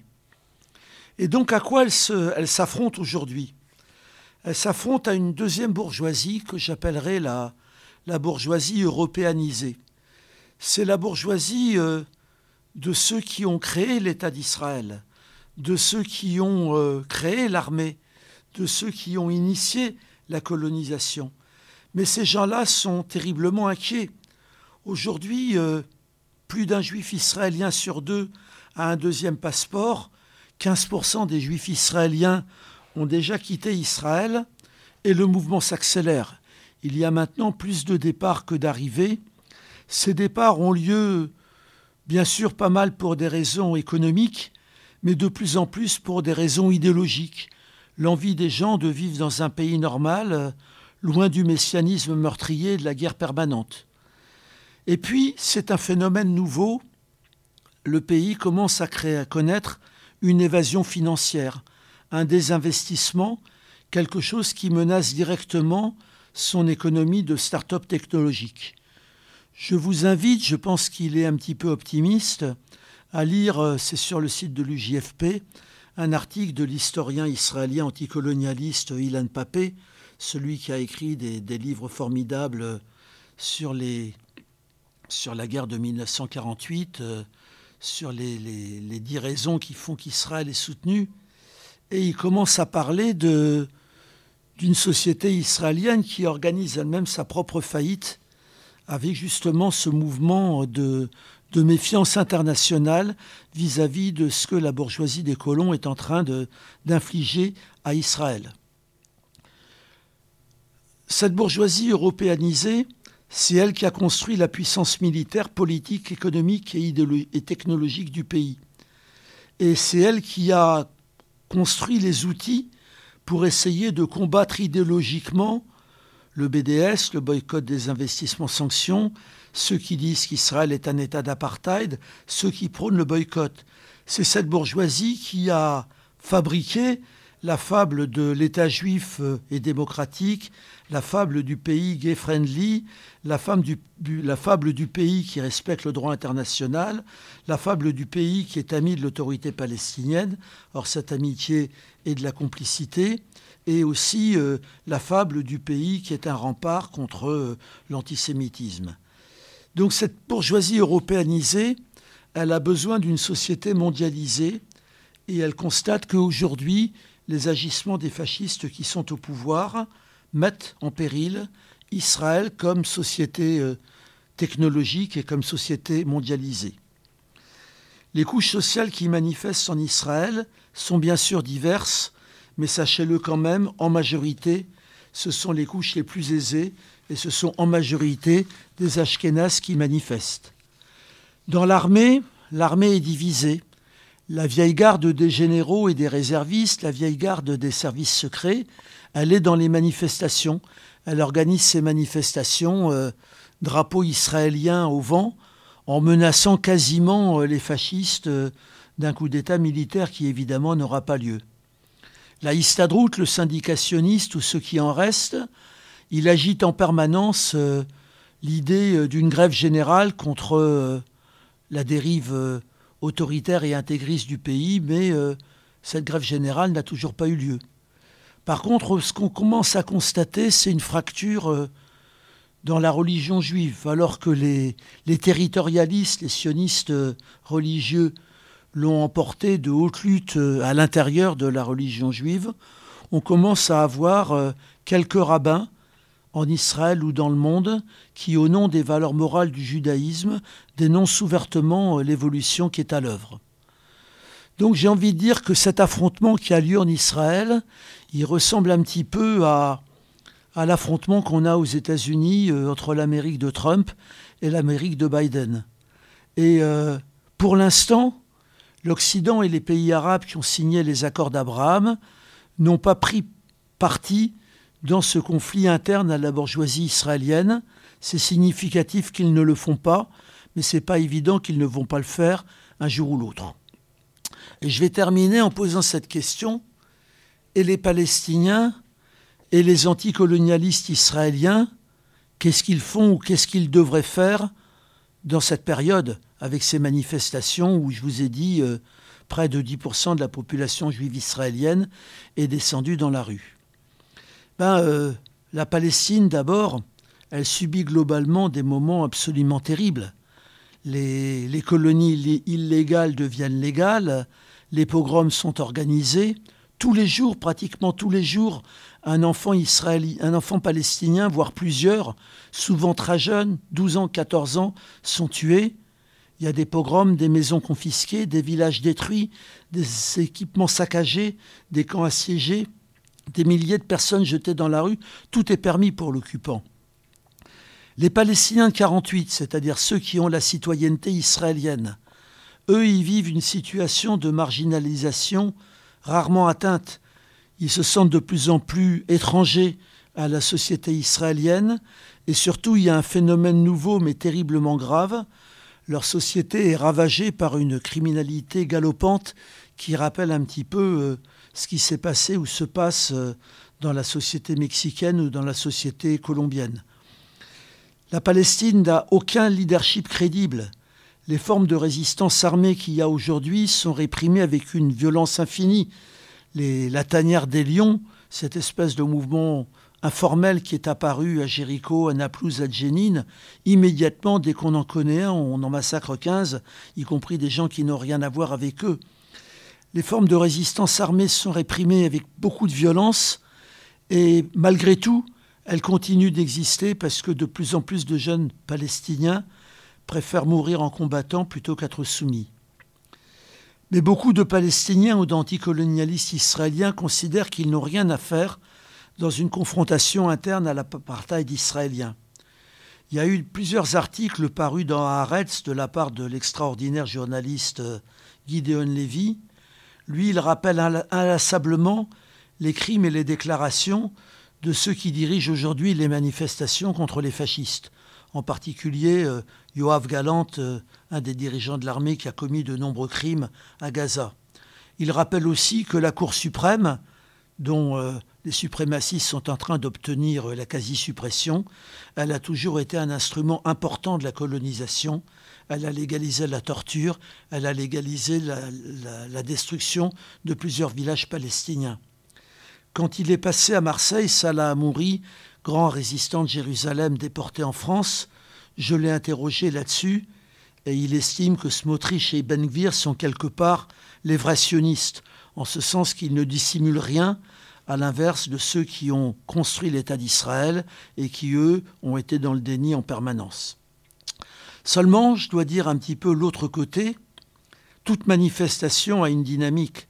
Et donc à quoi elle, se, elle s'affronte aujourd'hui ? Elle s'affronte à une deuxième bourgeoisie que j'appellerais la... la bourgeoisie européanisée. C'est la bourgeoisie euh, de ceux qui ont créé l'État d'Israël, de ceux qui ont euh, créé l'armée, de ceux qui ont initié la colonisation. Mais ces gens-là sont terriblement inquiets. Aujourd'hui, euh, plus d'un juif israélien sur deux a un deuxième passeport. quinze pour cent des juifs israéliens ont déjà quitté Israël et le mouvement s'accélère. Il y a maintenant plus de départs que d'arrivées. Ces départs ont lieu, bien sûr, pas mal pour des raisons économiques, mais de plus en plus pour des raisons idéologiques. L'envie des gens de vivre dans un pays normal, loin du messianisme meurtrier et de la guerre permanente. Et puis, c'est un phénomène nouveau le pays commence à, créer, à connaître une évasion financière, un désinvestissement, quelque chose qui menace directement son économie de start-up technologique. Je vous invite, je pense qu'il est un petit peu optimiste, à lire, c'est sur le site de l'U J F P, un article de l'historien israélien anticolonialiste Ilan Pappé, celui qui a écrit des, des livres formidables sur, les, sur la guerre de mille neuf cent quarante-huit, euh, sur les, les, les dix raisons qui font qu'Israël est soutenu. Et il commence à parler de, d'une société israélienne qui organise elle-même sa propre faillite avec justement ce mouvement de, de méfiance internationale vis-à-vis de ce que la bourgeoisie des colons est en train de, d'infliger à Israël. Cette bourgeoisie européanisée, c'est elle qui a construit la puissance militaire, politique, économique et, idéolo- et technologique du pays. Et c'est elle qui a construit les outils pour essayer de combattre idéologiquement le B D S, le boycott des investissements sanctions, ceux qui disent qu'Israël est un État d'apartheid, ceux qui prônent le boycott. C'est cette bourgeoisie qui a fabriqué la fable de l'État juif et démocratique, la fable du pays gay-friendly, la, du, la fable du pays qui respecte le droit international, la fable du pays qui est ami de l'autorité palestinienne. Or, cette amitié est de la complicité. Et aussi euh, la fable du pays qui est un rempart contre euh, l'antisémitisme. Donc cette bourgeoisie européanisée, elle a besoin d'une société mondialisée et elle constate qu'aujourd'hui, les agissements des fascistes qui sont au pouvoir mettent en péril Israël comme société euh, technologique et comme société mondialisée. Les couches sociales qui manifestent en Israël sont bien sûr diverses, mais sachez-le quand même, en majorité, ce sont les couches les plus aisées et ce sont en majorité des Ashkénazes qui manifestent. Dans l'armée, l'armée est divisée. La vieille garde des généraux et des réservistes, la vieille garde des services secrets, elle est dans les manifestations. Elle organise ses manifestations, euh, drapeau israélien au vent, en menaçant quasiment euh, les fascistes euh, d'un coup d'État militaire qui évidemment n'aura pas lieu. La Histadrout, le syndicat sioniste ou ceux qui en restent, il agite en permanence euh, l'idée euh, d'une grève générale contre euh, la dérive euh, autoritaire et intégriste du pays, mais euh, cette grève générale n'a toujours pas eu lieu. Par contre, ce qu'on commence à constater, c'est une fracture euh, dans la religion juive, alors que les, les territorialistes, les sionistes euh, religieux, l'ont emporté de haute lutte à l'intérieur de la religion juive, on commence à avoir quelques rabbins en Israël ou dans le monde qui, au nom des valeurs morales du judaïsme, dénoncent ouvertement l'évolution qui est à l'œuvre. Donc j'ai envie de dire que cet affrontement qui a lieu en Israël, il ressemble un petit peu à, à l'affrontement qu'on a aux États-Unis euh, entre l'Amérique de Trump et l'Amérique de Biden. Et euh, pour l'instant, l'Occident et les pays arabes qui ont signé les accords d'Abraham n'ont pas pris parti dans ce conflit interne à la bourgeoisie israélienne. C'est significatif qu'ils ne le font pas, mais ce n'est pas évident qu'ils ne vont pas le faire un jour ou l'autre. Et je vais terminer en posant cette question. Et les Palestiniens et les anticolonialistes israéliens, qu'est-ce qu'ils font ou qu'est-ce qu'ils devraient faire dans cette période, avec ces manifestations où, je vous ai dit, euh, près de dix pour cent de la population juive israélienne est descendue dans la rue. Ben, euh, la Palestine, d'abord, elle subit globalement des moments absolument terribles. Les, les colonies illégales deviennent légales, les pogroms sont organisés. Tous les jours, pratiquement tous les jours, un enfant israélien, un enfant palestinien, voire plusieurs, souvent très jeunes, douze ans, quatorze ans, sont tués. Il y a des pogroms, des maisons confisquées, des villages détruits, des équipements saccagés, des camps assiégés, des milliers de personnes jetées dans la rue. Tout est permis pour l'occupant. Les Palestiniens de quarante-huit, c'est-à-dire ceux qui ont la citoyenneté israélienne, eux, ils vivent une situation de marginalisation rarement atteinte. Ils se sentent de plus en plus étrangers à la société israélienne. Et surtout, il y a un phénomène nouveau mais terriblement grave. Leur société est ravagée par une criminalité galopante qui rappelle un petit peu euh, ce qui s'est passé ou se passe euh, dans la société mexicaine ou dans la société colombienne. La Palestine n'a aucun leadership crédible. Les formes de résistance armée qu'il y a aujourd'hui sont réprimées avec une violence infinie. Les, la tanière des lions, cette espèce de mouvement informel qui est apparu à Jéricho, à Naplouse, à Djenin, immédiatement, dès qu'on en connaît un, on en massacre quinze, y compris des gens qui n'ont rien à voir avec eux. Les formes de résistance armée sont réprimées avec beaucoup de violence et malgré tout, elles continuent d'exister parce que de plus en plus de jeunes Palestiniens préfèrent mourir en combattant plutôt qu'être soumis. Mais beaucoup de Palestiniens ou d'anticolonialistes israéliens considèrent qu'ils n'ont rien à faire dans une confrontation interne à l'apartheid israélien. Il y a eu plusieurs articles parus dans Haaretz de la part de l'extraordinaire journaliste Gideon Levy. Lui, il rappelle inlassablement les crimes et les déclarations de ceux qui dirigent aujourd'hui les manifestations contre les fascistes. En particulier, euh, Yoav Galant, euh, un des dirigeants de l'armée qui a commis de nombreux crimes à Gaza. Il rappelle aussi que la Cour suprême, dont euh, les suprémacistes sont en train d'obtenir euh, la quasi-suppression, elle a toujours été un instrument important de la colonisation. Elle a légalisé la torture, elle a légalisé la, la, la destruction de plusieurs villages palestiniens. Quand il est passé à Marseille, Salah Hamouri, grand résistant de Jérusalem déporté en France, je l'ai interrogé là-dessus et il estime que Smotrich et Ben Gvir sont quelque part les vrais sionistes, en ce sens qu'ils ne dissimulent rien, à l'inverse de ceux qui ont construit l'État d'Israël et qui, eux, ont été dans le déni en permanence. Seulement, je dois dire un petit peu l'autre côté, toute manifestation a une dynamique.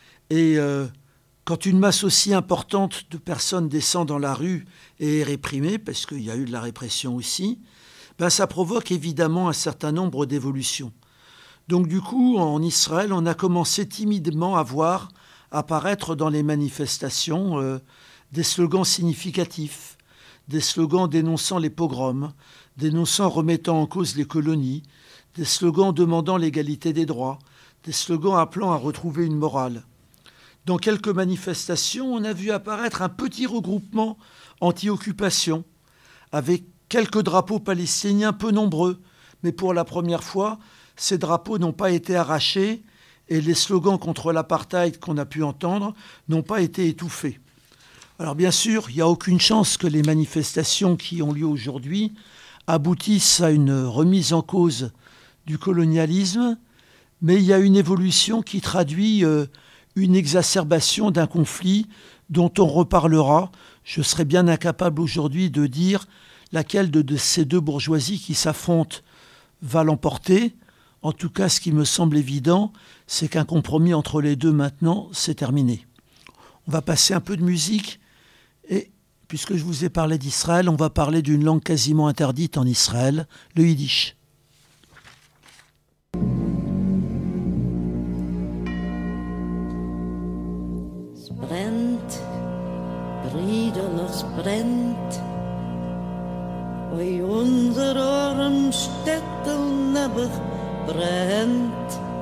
Et euh, quand une masse aussi importante de personnes descend dans la rue et est réprimée, parce qu'il y a eu de la répression aussi, ben ça provoque évidemment un certain nombre d'évolutions. Donc du coup, en Israël, on a commencé timidement à voir apparaître dans les manifestations euh, des slogans significatifs, des slogans dénonçant les pogroms, dénonçant, remettant en cause les colonies, des slogans demandant l'égalité des droits, des slogans appelant à retrouver une morale. Dans quelques manifestations, on a vu apparaître un petit regroupement anti-occupation, avec quelques drapeaux palestiniens peu nombreux, mais pour la première fois, ces drapeaux n'ont pas été arrachés et les slogans contre l'apartheid qu'on a pu entendre n'ont pas été étouffés. Alors bien sûr, il n'y a aucune chance que les manifestations qui ont lieu aujourd'hui aboutissent à une remise en cause du colonialisme, mais il y a une évolution qui traduit euh, une exacerbation d'un conflit dont on reparlera. Je serais bien incapable aujourd'hui de dire laquelle de, de ces deux bourgeoisies qui s'affrontent va l'emporter. En tout cas, ce qui me semble évident, c'est qu'un compromis entre les deux maintenant, c'est terminé. On va passer un peu de musique et, puisque je vous ai parlé d'Israël, on va parler d'une langue quasiment interdite en Israël, le yiddish. Es brennt, Brüderlich, es brennt, oi unser arm Städtel nebach brennt.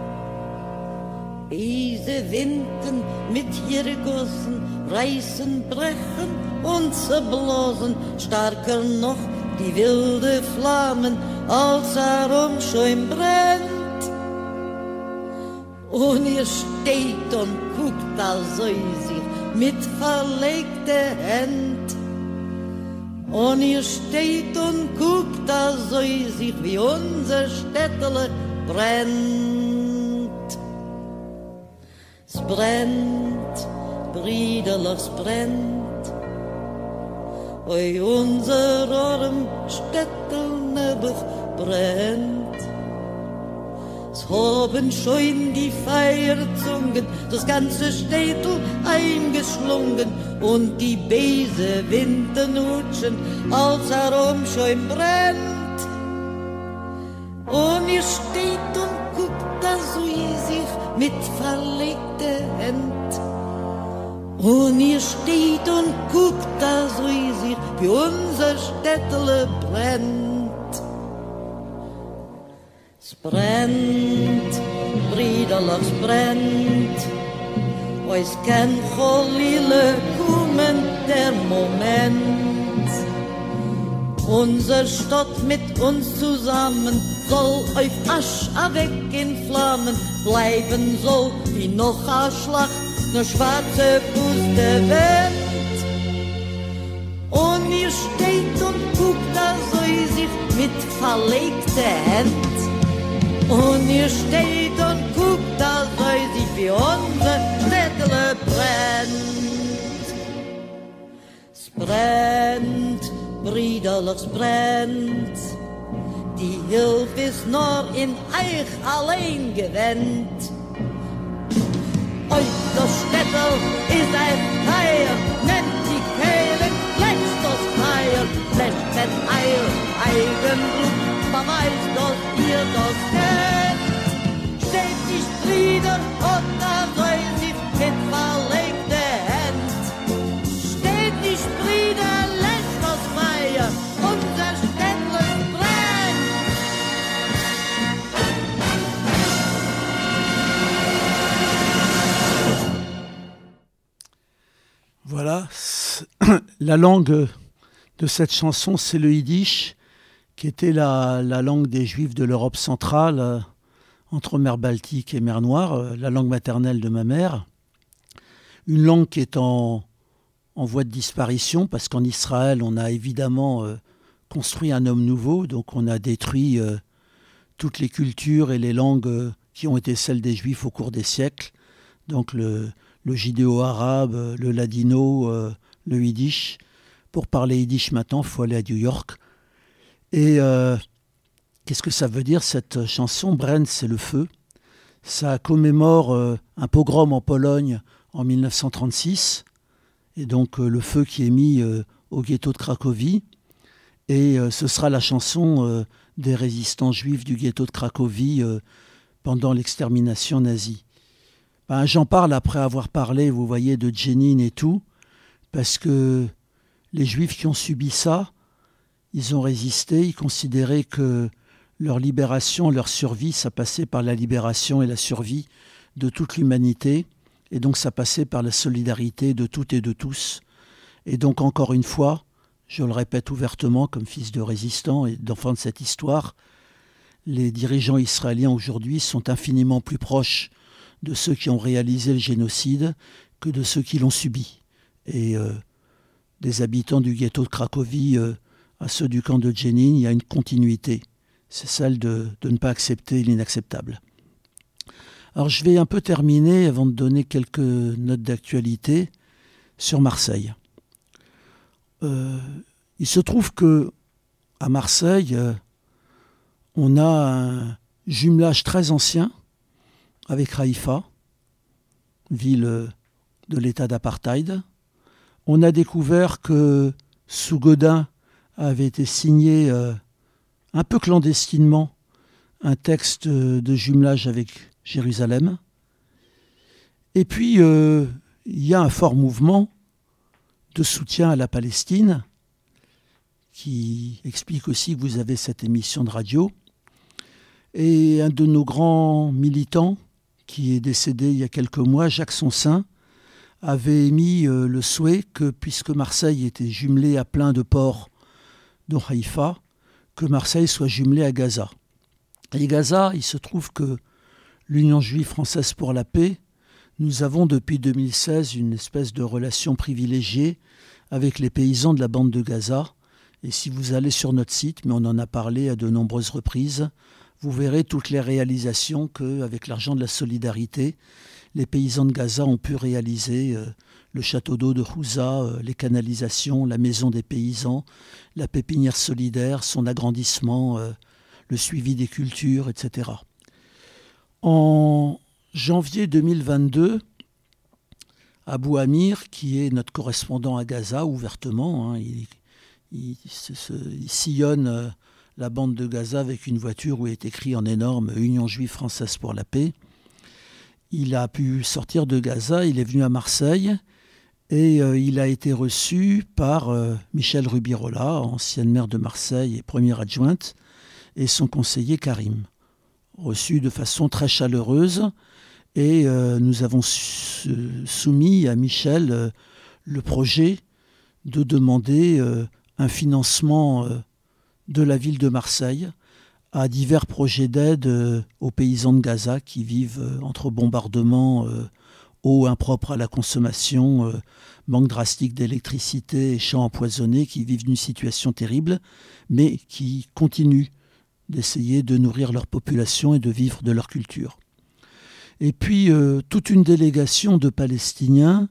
Diese Winden mit ihre Gossen reißen, brechen und zerblasen, stärker noch die wilde Flammen, als herum schon brennt. Und ihr steht und guckt also sich mit verlegter Hand. Und ihr steht und guckt also sich, wie unser Städtele brennt. Es brennt, Brüderlich, es brennt. Oi, unser arm Städtel nebach brennt. Es haben schon die Feierzungen das ganze Städtel eingeschlungen und die böse Winternutschen als herum schon brennt. Und ihr steht und guckt da so sich mit verlegter Hand. Und ihr steht und guckt da so sich, wie unser Städtele brennt. Es Sprent, briderlich sprent, ois ken cholile kommen der Moment. Unser Stadt mit uns zusammen soll auf Asch weg in Flammen bleiben, so wie noch a Schlacht, ne schwarze Puste Wind. Und ihr steht und guckt da so sich mit verlegte Hand. Und ihr steht und guckt da so sich wie unser Städtle brennt. Es brennt, brüderlich es brennt. Die Hilfe ist nur in euch allein gewendet. Euch das Städtel ist ein Feier, nennt die Kehlen, lässt das Feier, lässt mit Eil, Eigenblut, beweist, dass ihr das kennt. Steht nicht Brüder und da soll sich mit verlegte Hand. Steht nicht Brüder, lässt das Feier, unser Städtel brennt. Voilà, la langue de cette chanson, c'est le yiddish, qui était la, la langue des Juifs de l'Europe centrale, euh, entre mer Baltique et mer Noire, euh, la langue maternelle de ma mère. Une langue qui est en, en voie de disparition, parce qu'en Israël, on a évidemment euh, construit un homme nouveau, donc on a détruit euh, toutes les cultures et les langues euh, qui ont été celles des Juifs au cours des siècles, donc le... le judéo-arabe, le ladino, euh, le yiddish. Pour parler yiddish maintenant, il faut aller à New York. Et euh, qu'est-ce que ça veut dire cette chanson ? Brenn, c'est le feu. Ça commémore euh, un pogrom en Pologne en mille neuf cent trente-six, et donc euh, le feu qui est mis euh, au ghetto de Cracovie. Et euh, ce sera la chanson euh, des résistants juifs du ghetto de Cracovie euh, pendant l'extermination nazie. Ben, j'en parle après avoir parlé, vous voyez, de Jenin et tout, parce que les Juifs qui ont subi ça, ils ont résisté, ils considéraient que leur libération, leur survie, ça passait par la libération et la survie de toute l'humanité, et donc ça passait par la solidarité de toutes et de tous. Et donc encore une fois, je le répète ouvertement comme fils de résistant et d'enfant de cette histoire, les dirigeants israéliens aujourd'hui sont infiniment plus proches de ceux qui ont réalisé le génocide que de ceux qui l'ont subi. Et euh, des habitants du ghetto de Cracovie euh, à ceux du camp de Jenin, il y a une continuité. C'est celle de, de ne pas accepter l'inacceptable. Alors je vais un peu terminer, avant de donner quelques notes d'actualité, sur Marseille. Euh, il se trouve que à Marseille, euh, on a un jumelage très ancien avec Haïfa, ville de l'état d'apartheid. On a découvert que sous Godin avait été signé euh, un peu clandestinement un texte de jumelage avec Jérusalem. Et puis, euh, il y a un fort mouvement de soutien à la Palestine qui explique aussi que vous avez cette émission de radio. Et un de nos grands militants, qui est décédé il y a quelques mois, Jacques Sonsin, avait émis euh, le souhait que, puisque Marseille était jumelée à plein de ports, dont Haïfa, que Marseille soit jumelée à Gaza. Et Gaza, il se trouve que l'Union juive française pour la paix, nous avons depuis deux mille seize une espèce de relation privilégiée avec les paysans de la bande de Gaza. Et si vous allez sur notre site, mais on en a parlé à de nombreuses reprises, vous verrez toutes les réalisations qu'avec l'argent de la solidarité, les paysans de Gaza ont pu réaliser. Euh, le château d'eau de Houza, euh, les canalisations, la maison des paysans, la pépinière solidaire, son agrandissement, euh, le suivi des cultures, et cetera. En janvier deux mille vingt-deux, Abou Amir, qui est notre correspondant à Gaza, ouvertement, hein, il, il, se, se, il sillonne euh, la bande de Gaza avec une voiture où est écrit en énorme « Union juive française pour la paix ». Il a pu sortir de Gaza, il est venu à Marseille et euh, il a été reçu par euh, Michel Rubirola, ancienne maire de Marseille et première adjointe, et son conseiller Karim. reçu de façon très chaleureuse et euh, nous avons su- soumis à Michel euh, le projet de demander euh, un financement euh, de la ville de Marseille à divers projets d'aide euh, aux paysans de Gaza qui vivent euh, entre bombardements, euh, eau impropre à la consommation, euh, manque drastique d'électricité et champs empoisonnés, qui vivent une situation terrible, mais qui continuent d'essayer de nourrir leur population et de vivre de leur culture. Et puis, euh, toute une délégation de Palestiniens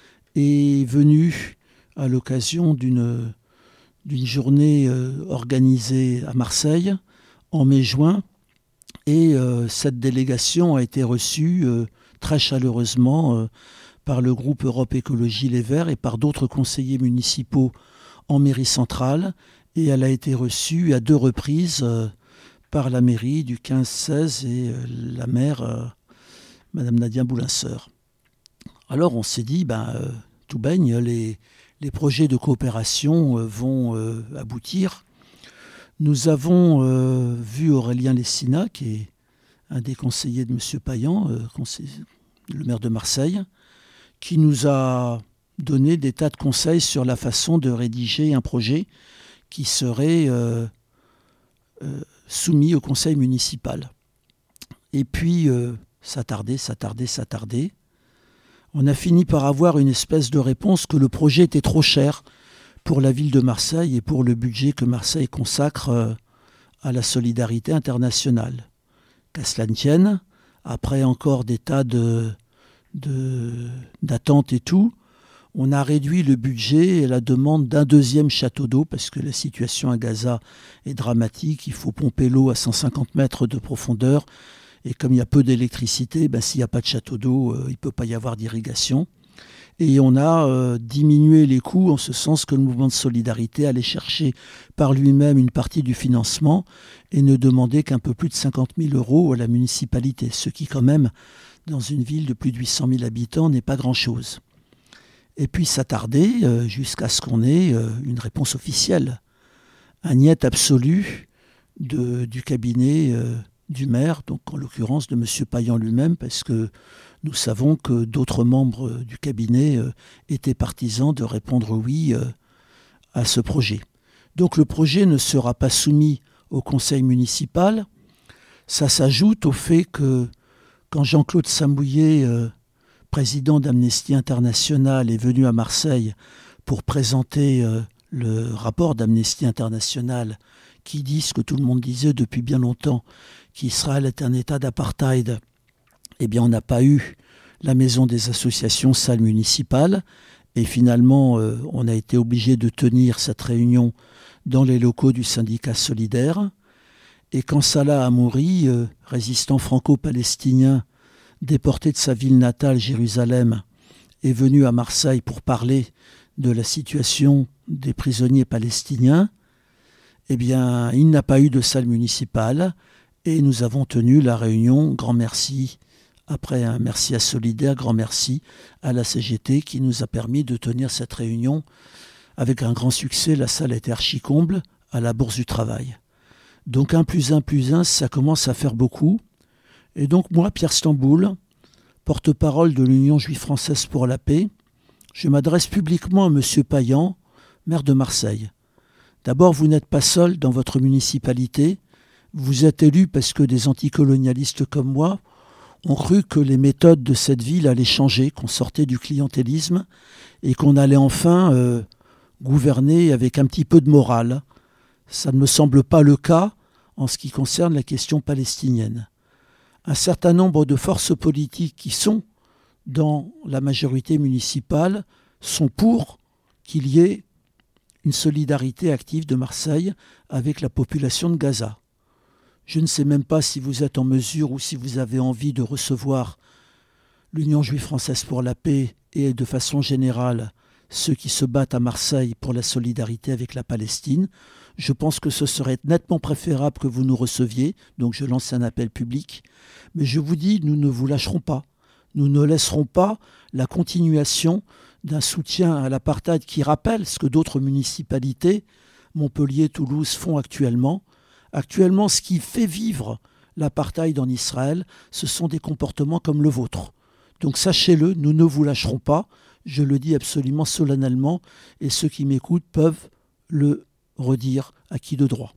est venue à l'occasion d'une, d'une journée euh, organisée à Marseille en mai-juin. Et euh, cette délégation a été reçue euh, très chaleureusement euh, par le groupe Europe Écologie Les Verts et par d'autres conseillers municipaux en mairie centrale. Et elle a été reçue à deux reprises euh, par la mairie du quinze seize et euh, la maire, euh, Madame Nadia Boulinseur. Alors on s'est dit, ben, euh, tout baigne, les, les projets de coopération euh, vont euh, aboutir. Nous avons euh, vu Aurélien Lessina, qui est un des conseillers de M. Payan, euh, conseiller, le maire de Marseille, qui nous a donné des tas de conseils sur la façon de rédiger un projet qui serait euh, euh, soumis au conseil municipal. Et puis, euh, ça tardait, ça tardait, ça tardait. On a fini par avoir une espèce de réponse que le projet était trop cher pour la ville de Marseille et pour le budget que Marseille consacre euh, à la solidarité internationale. Qu'à cela ne tienne, après encore des tas de, de, d'attentes et tout, on a réduit le budget et la demande d'un deuxième château d'eau parce que la situation à Gaza est dramatique. Il faut pomper l'eau à cent cinquante mètres de profondeur et comme il y a peu d'électricité, ben, s'il n'y a pas de château d'eau, euh, il ne peut pas y avoir d'irrigation. Et on a euh, diminué les coûts en ce sens que le mouvement de solidarité allait chercher par lui-même une partie du financement et ne demandait qu'un peu plus de cinquante mille euros à la municipalité, ce qui quand même, dans une ville de plus de huit cent mille habitants, n'est pas grand-chose. Et puis ça tardait euh, jusqu'à ce qu'on ait euh, une réponse officielle, un niet absolu de, du cabinet euh, du maire, donc en l'occurrence de M. Payan lui-même, parce que nous savons que d'autres membres du cabinet euh, étaient partisans de répondre oui euh, à ce projet. Donc le projet ne sera pas soumis au conseil municipal. Ça s'ajoute au fait que quand Jean-Claude Samouillet, euh, président d'Amnesty International, est venu à Marseille pour présenter euh, le rapport d'Amnesty International qui dit ce que tout le monde disait depuis bien longtemps, qu'Israël est un État d'apartheid, eh bien, on n'a pas eu la maison des associations, salle municipale. Et finalement, euh, on a été obligé de tenir cette réunion dans les locaux du syndicat solidaire. Et quand Salah Hamouri, euh, résistant franco-palestinien, déporté de sa ville natale, Jérusalem, est venu à Marseille pour parler de la situation des prisonniers palestiniens, eh bien, il n'a pas eu de salle municipale. Et nous avons tenu la réunion, grand merci. Après un merci à Solidaire, grand merci à la C G T qui nous a permis de tenir cette réunion avec un grand succès. La salle était archi-comble à la Bourse du Travail. Donc un plus un plus un, ça commence à faire beaucoup. Et donc moi, Pierre Stamboul, porte-parole de l'Union juive française pour la paix, je m'adresse publiquement à M. Payan, maire de Marseille. D'abord, vous n'êtes pas seul dans votre municipalité. Vous êtes élu parce que des anticolonialistes comme moi ont cru que les méthodes de cette ville allaient changer, qu'on sortait du clientélisme et qu'on allait enfin euh, gouverner avec un petit peu de morale. Ça ne me semble pas le cas en ce qui concerne la question palestinienne. Un certain nombre de forces politiques qui sont dans la majorité municipale sont pour qu'il y ait une solidarité active de Marseille avec la population de Gaza. Je ne sais même pas si vous êtes en mesure ou si vous avez envie de recevoir l'Union juive française pour la paix et de façon générale ceux qui se battent à Marseille pour la solidarité avec la Palestine. Je pense que ce serait nettement préférable que vous nous receviez, donc je lance un appel public. Mais je vous dis, nous ne vous lâcherons pas. Nous ne laisserons pas la continuation d'un soutien à l'apartheid qui rappelle ce que d'autres municipalités, Montpellier, Toulouse, font actuellement. Actuellement, ce qui fait vivre l'apartheid en Israël, ce sont des comportements comme le vôtre. Donc sachez-le, nous ne vous lâcherons pas, je le dis absolument solennellement, et ceux qui m'écoutent peuvent le redire à qui de droit.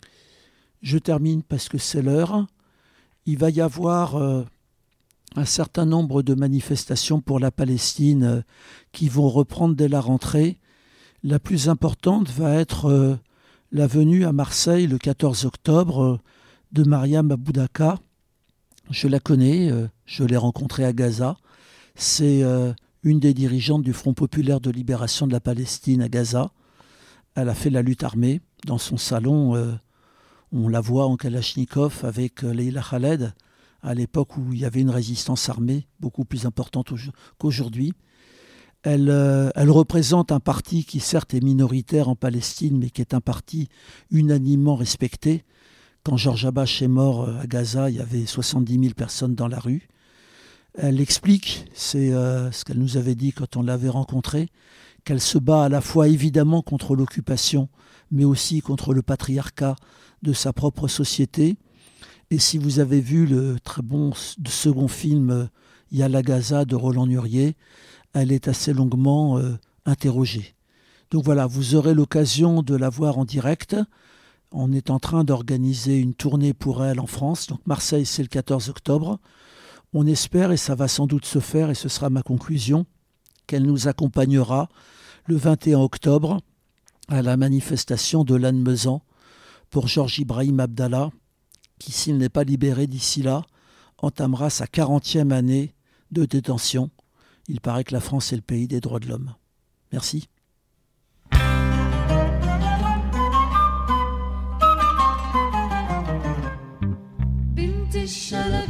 Je termine parce que c'est l'heure. Il va y avoir euh, un certain nombre de manifestations pour la Palestine euh, qui vont reprendre dès la rentrée. La plus importante va être euh, la venue à Marseille le quatorze octobre euh, de Mariam Aboudaka. Je la connais, euh, je l'ai rencontrée à Gaza. C'est euh, une des dirigeantes du Front populaire de libération de la Palestine à Gaza. Elle a fait la lutte armée. Dans son salon, euh, on la voit en Kalachnikov avec euh, Leila Khaled, à l'époque où il y avait une résistance armée beaucoup plus importante qu'aujourd'hui. Elle, euh, elle représente un parti qui certes est minoritaire en Palestine, mais qui est un parti unanimement respecté. Quand Georges Habash est mort à Gaza, il y avait soixante-dix mille personnes dans la rue. Elle explique, c'est euh, ce qu'elle nous avait dit quand on l'avait rencontrée, qu'elle se bat à la fois évidemment contre l'occupation, mais aussi contre le patriarcat de sa propre société. Et si vous avez vu le très bon second film « Yalla Gaza » de Roland Nurier, elle est assez longuement euh, interrogée. Donc voilà, vous aurez l'occasion de la voir en direct. On est en train d'organiser une tournée pour elle en France. Donc Marseille, c'est le quatorze octobre. On espère, et ça va sans doute se faire, et ce sera ma conclusion, qu'elle nous accompagnera le vingt et un octobre à la manifestation de Lannemezan pour Georges Ibrahim Abdallah, qui, s'il n'est pas libéré d'ici là, entamera sa quarantième année de détention. Il paraît que la France est le pays des droits de l'homme. Merci. Binti Shalom.